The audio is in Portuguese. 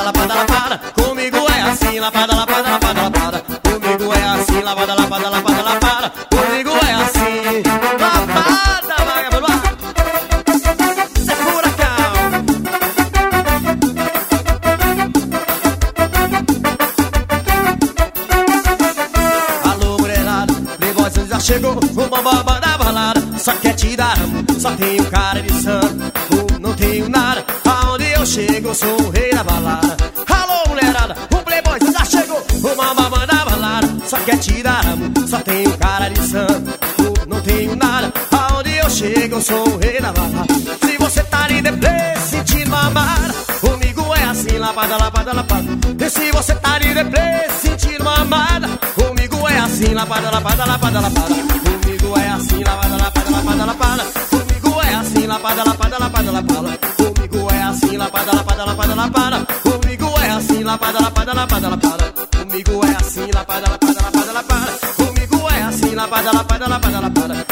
lapada, lapada. Comigo é assim, lapada, lapada, lapada, lapada. Comigo é assim, lapada, lapada, lapada, lapada. Comigo é assim, lapada, vagabundo. Cê é furacão. Alô, mulherada, Playboy já chegou. O bambam da balada só quer te dar amor, só tenho cara de santo, não tenho nada. Aonde eu chego, eu sou o rei da balada. Alô, mulherada, o Playboy já chegou. O bambam da balada só quer te dar amor, só tenho cara de santo, não tenho nada. Aonde eu chego, eu sou o rei da balada. Se você tá de deprê, sentindo mamada, comigo é assim, lapada, lapada, lapada. E se você tá de deprê, sentindo mamada, comigo é assim, lapada, lapada, lapada, lapada. Comigo é assim, lapada, lapada, lapada, lapada. Comigo é assim, lapada, lapada, lapada, lapada. Comigo é assim, lapada, lapada, lapada, lapada. Comigo é assim, lapada, lapada, lapada, lapada. Comigo é assim, lapada, lapada, lapada, lapada. Comigo é assim, lapada, lapada, lapada, lapada.